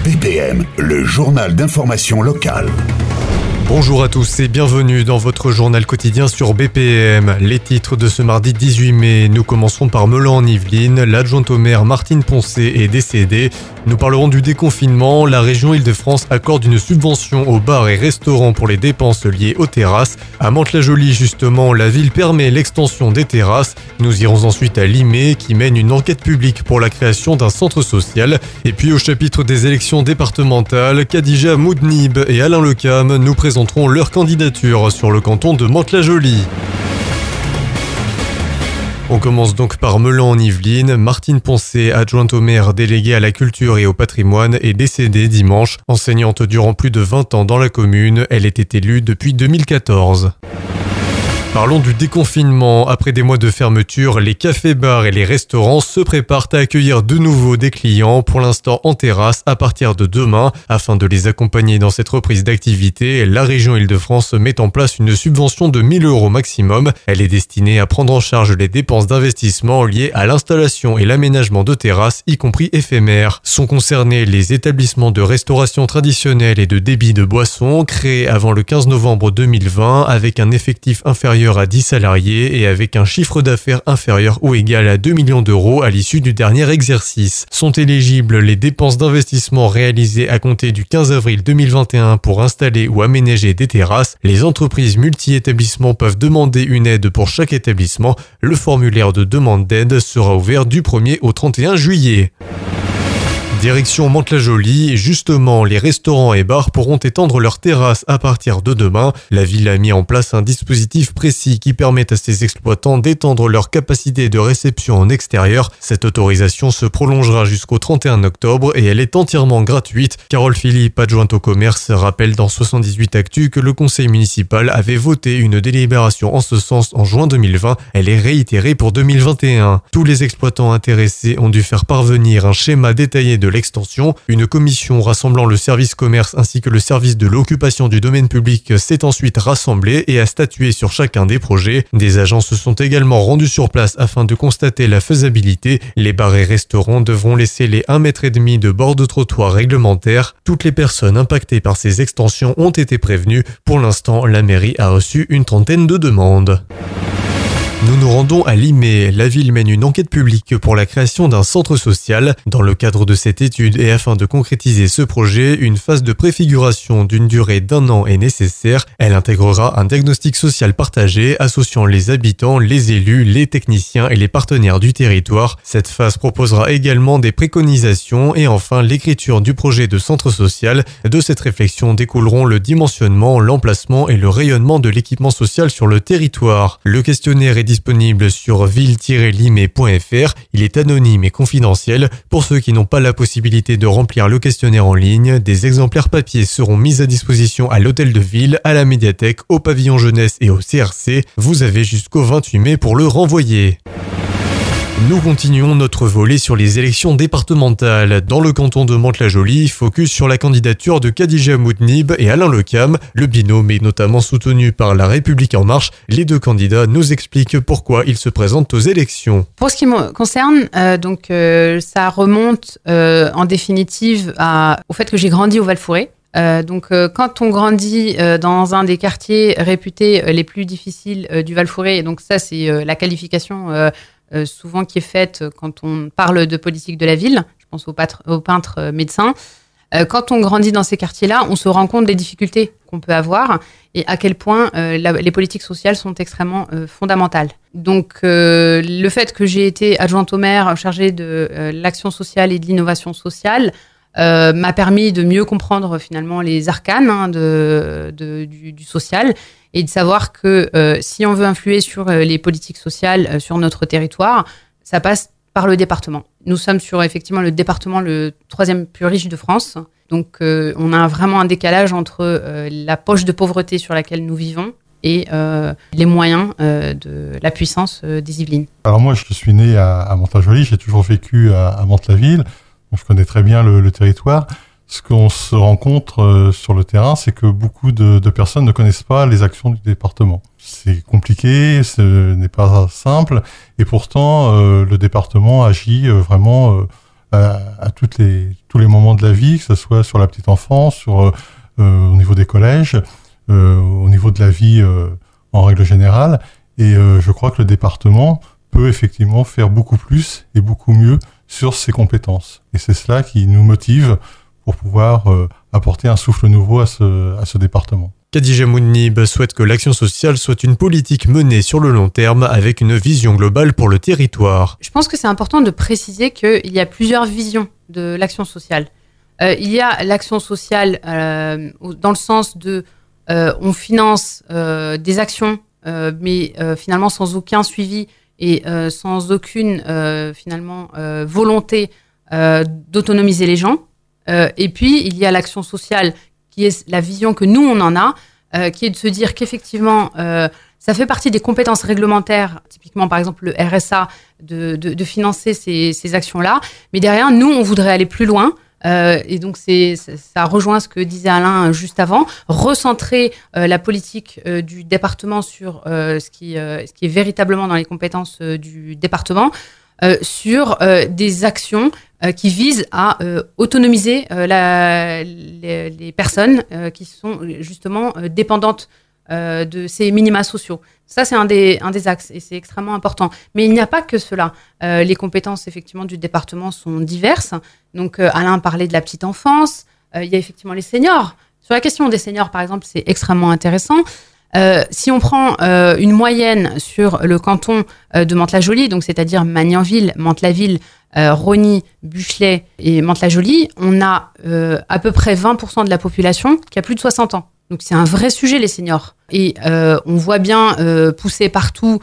BPM, le journal d'information locale. Bonjour à tous et bienvenue dans votre journal quotidien sur BPM. Les titres de ce mardi 18 mai, nous commencerons par Meulan en Yvelines. L'adjointe au maire Martine Poncet est décédée. Nous parlerons du déconfinement. La région Île-de-France accorde une subvention aux bars et restaurants pour les dépenses liées aux terrasses. À Mantes-la-Jolie justement, la ville permet l'extension des terrasses. Nous irons ensuite à Limay qui mène une enquête publique pour la création d'un centre social. Et puis au chapitre des élections départementales, Khadija Moudnib et Alain Lecam nous présenteront leur candidature sur le canton de Mantes-la-Jolie. On commence donc par Meulan en Yvelines. Martine Poncet, adjointe au maire déléguée à la culture et au patrimoine, est décédée dimanche. Enseignante durant plus de 20 ans dans la commune, elle était élue depuis 2014. Parlons du déconfinement. Après des mois de fermeture, les cafés-bars et les restaurants se préparent à accueillir de nouveau des clients, pour l'instant en terrasse, à partir de demain. Afin de les accompagner dans cette reprise d'activité, la région Île-de-France met en place une subvention de 1 000 € maximum. Elle est destinée à prendre en charge les dépenses d'investissement liées à l'installation et l'aménagement de terrasses, y compris éphémères. Sont concernés les établissements de restauration traditionnelle et de débit de boissons, créés avant le 15 novembre 2020, avec un effectif inférieur à 10 salariés et avec un chiffre d'affaires inférieur ou égal à 2 millions d'euros à l'issue du dernier exercice. Sont éligibles les dépenses d'investissement réalisées à compter du 15 avril 2021 pour installer ou aménager des terrasses. Les entreprises multi-établissements peuvent demander une aide pour chaque établissement. Le formulaire de demande d'aide sera ouvert du 1er au 31 juillet. Direction Mantes-la-Jolie, justement, les restaurants et bars pourront étendre leurs terrasses à partir de demain. La ville a mis en place un dispositif précis qui permet à ses exploitants d'étendre leur capacité de réception en extérieur. Cette autorisation se prolongera jusqu'au 31 octobre et elle est entièrement gratuite. Carole Philippe, adjointe au commerce, rappelle dans 78 Actu que le conseil municipal avait voté une délibération en ce sens en juin 2020. Elle est réitérée pour 2021. Tous les exploitants intéressés ont dû faire parvenir un schéma détaillé de l'extension. Une commission rassemblant le service commerce ainsi que le service de l'occupation du domaine public s'est ensuite rassemblée et a statué sur chacun des projets. Des agents se sont également rendus sur place afin de constater la faisabilité. Les bars et restaurants devront laisser les 1,5 m de bord de trottoir réglementaires. Toutes les personnes impactées par ces extensions ont été prévenues. Pour l'instant, la mairie a reçu une 30aine de demandes. Nous nous rendons à Limay. La ville mène une enquête publique pour la création d'un centre social. Dans le cadre de cette étude et afin de concrétiser ce projet, une phase de préfiguration d'une durée d'1 an est nécessaire. Elle intégrera un diagnostic social partagé associant les habitants, les élus, les techniciens et les partenaires du territoire. Cette phase proposera également des préconisations et enfin l'écriture du projet de centre social. De cette réflexion découleront le dimensionnement, l'emplacement et le rayonnement de l'équipement social sur le territoire. Le questionnaire est disponible sur ville-limay.fr. Il est anonyme et confidentiel. Pour ceux qui n'ont pas la possibilité de remplir le questionnaire en ligne, des exemplaires papier seront mis à disposition à l'hôtel de ville, à la médiathèque, au pavillon jeunesse et au CRC. Vous avez jusqu'au 28 mai pour le renvoyer. Nous continuons notre volet sur les élections départementales. Dans le canton de Mantes-la-Jolie, focus sur la candidature de Khadija Moudnib et Alain Lecam. Le binôme est notamment soutenu par La République En Marche. Les deux candidats nous expliquent pourquoi ils se présentent aux élections. Pour ce qui me concerne, ça remonte en définitive au fait que j'ai grandi au Val-Fouré. Quand on grandit dans un des quartiers réputés les plus difficiles du Val-Fouré, donc ça c'est la qualification souvent qui est faite quand on parle de politique de la ville, je pense aux peintres médecins. Quand on grandit dans ces quartiers-là, on se rend compte des difficultés qu'on peut avoir et à quel point les politiques sociales sont extrêmement fondamentales. Donc, le fait que j'ai été adjointe au maire chargée de l'action sociale et de l'innovation sociale m'a permis de mieux comprendre finalement les arcanes du social et de savoir que si on veut influer sur les politiques sociales sur notre territoire, ça passe par le département. Nous sommes sur effectivement le département le 3e plus riche de France. Donc on a vraiment un décalage entre la poche de pauvreté sur laquelle nous vivons et les moyens de la puissance des Yvelines. Alors moi je suis né à Mantes-la-Jolie, j'ai toujours vécu à Mantes-la-Ville, donc je connais très bien le territoire. Ce qu'on se rencontre sur le terrain, c'est que beaucoup de personnes ne connaissent pas les actions du département. C'est compliqué, ce n'est pas simple, et pourtant le département agit vraiment à tous tous les moments de la vie, que ce soit sur la petite enfance, au niveau des collèges, au niveau de la vie en règle générale. Et je crois que le département peut effectivement faire beaucoup plus et beaucoup mieux sur ses compétences. Et c'est cela qui nous motive pour pouvoir apporter un souffle nouveau à ce département. Khadija Mounib souhaite que l'action sociale soit une politique menée sur le long terme avec une vision globale pour le territoire. Je pense que c'est important de préciser qu'il y a plusieurs visions de l'action sociale. Il y a l'action sociale dans le sens de on finance des actions, mais finalement sans aucun suivi et sans aucune volonté d'autonomiser les gens. Et puis, il y a l'action sociale qui est la vision que nous, on en a, qui est de se dire qu'effectivement, ça fait partie des compétences réglementaires, typiquement par exemple le RSA, de financer ces actions-là. Mais derrière, nous, on voudrait aller plus loin. Et donc, ça rejoint ce que disait Alain juste avant, recentrer la politique du département sur ce qui est véritablement dans les compétences du département, sur des actions qui visent à autonomiser les personnes qui sont justement dépendantes de ces minima sociaux. Ça, c'est un des axes et c'est extrêmement important. Mais il n'y a pas que cela. Les compétences, effectivement, du département sont diverses. Donc, Alain parlait de la petite enfance. Il y a effectivement les seniors. Sur la question des seniors, par exemple, c'est extrêmement intéressant. Si on prend une moyenne sur le canton de Mantes-la-Jolie, donc c'est-à-dire Magnanville, Mantes-la-Ville, Rosny, Buchelet et Mantes-la-Jolie, on a à peu près 20% de la population qui a plus de 60 ans. Donc c'est un vrai sujet, les seniors. Et on voit bien pousser partout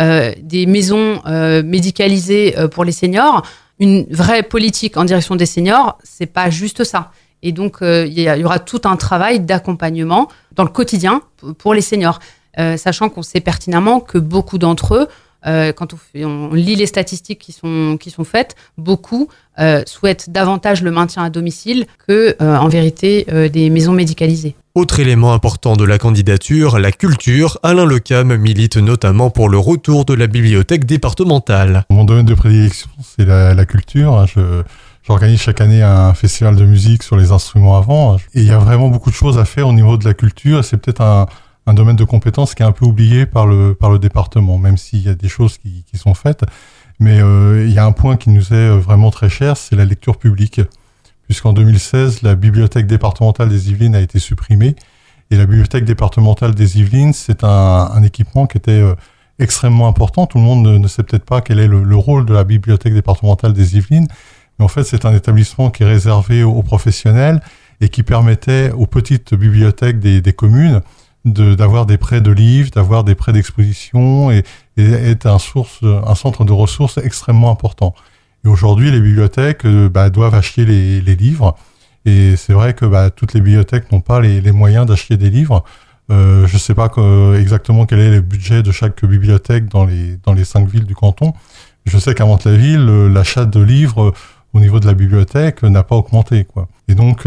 des maisons médicalisées pour les seniors. Une vraie politique en direction des seniors, c'est pas juste ça. Et donc, il y aura tout un travail d'accompagnement dans le quotidien pour les seniors. Sachant qu'on sait pertinemment que beaucoup d'entre eux, quand on lit les statistiques qui sont faites, beaucoup souhaitent davantage le maintien à domicile que, en vérité, des maisons médicalisées. Autre élément important de la candidature, la culture. Alain Lecam milite notamment pour le retour de la bibliothèque départementale. Mon domaine de prédilection, c'est la culture. J'organise chaque année un festival de musique sur les instruments à vent. Et il y a vraiment beaucoup de choses à faire au niveau de la culture. C'est peut-être un domaine de compétence qui est un peu oublié par le département, même s'il y a des choses qui sont faites. Mais il y a un point qui nous est vraiment très cher, c'est la lecture publique. Puisqu'en 2016, la bibliothèque départementale des Yvelines a été supprimée. Et la bibliothèque départementale des Yvelines, c'est un équipement qui était extrêmement important. Tout le monde ne sait peut-être pas quel est le rôle de la bibliothèque départementale des Yvelines. Mais en fait, c'est un établissement qui est réservé aux professionnels et qui permettait aux petites bibliothèques des communes d'avoir des prêts de livres, d'avoir des prêts d'exposition et être un centre de ressources extrêmement important. Et aujourd'hui, les bibliothèques doivent acheter les livres. Et c'est vrai que toutes les bibliothèques n'ont pas les moyens d'acheter des livres. Je ne sais pas exactement quel est le budget de chaque bibliothèque dans les 5 villes du canton. Je sais qu'à Mantes-la-Ville, l'achat de livres au niveau de la bibliothèque n'a pas augmenté, quoi. Et donc,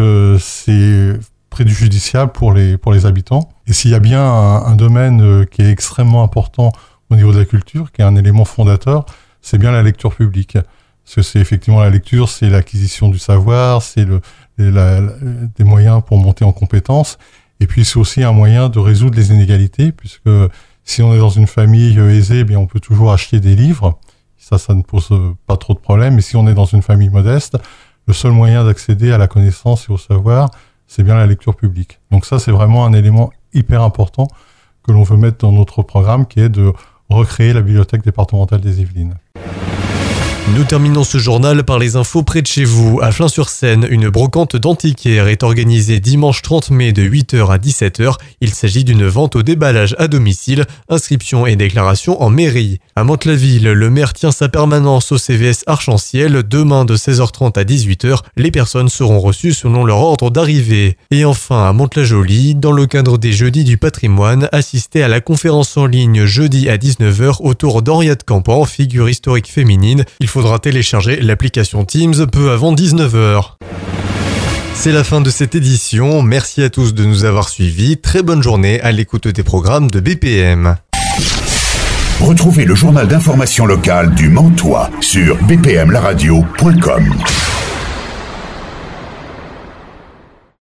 c'est préjudiciable pour les habitants. Et s'il y a bien un domaine qui est extrêmement important au niveau de la culture, qui est un élément fondateur, c'est bien la lecture publique. Parce que c'est effectivement la lecture, c'est l'acquisition du savoir, c'est des moyens pour monter en compétences. Et puis, c'est aussi un moyen de résoudre les inégalités, puisque si on est dans une famille aisée, bien, on peut toujours acheter des livres. Ça ne pose pas trop de problèmes. Mais si on est dans une famille modeste, le seul moyen d'accéder à la connaissance et au savoir, c'est bien la lecture publique. Donc ça, c'est vraiment un élément hyper important que l'on veut mettre dans notre programme, qui est de recréer la bibliothèque départementale des Yvelines. Nous terminons ce journal par les infos près de chez vous. À Flins-sur-Seine, une brocante d'antiquaires est organisée dimanche 30 mai de 8h à 17h. Il s'agit d'une vente au déballage à domicile, inscription et déclaration en mairie. À Mantes-la-Ville, le maire tient sa permanence au CVS Arc-en-Ciel. Demain de 16h30 à 18h, les personnes seront reçues selon leur ordre d'arrivée. Et enfin, à Mantes-la-Jolie, dans le cadre des Jeudis du patrimoine, assistez à la conférence en ligne jeudi à 19h autour d'Henriette Campan, figure historique féminine. Il faudra télécharger l'application Teams peu avant 19h. C'est la fin de cette édition. Merci à tous de nous avoir suivis. Très bonne journée à l'écoute des programmes de BPM. Retrouvez le journal d'information locale du Mantois sur bpmlaradio.com.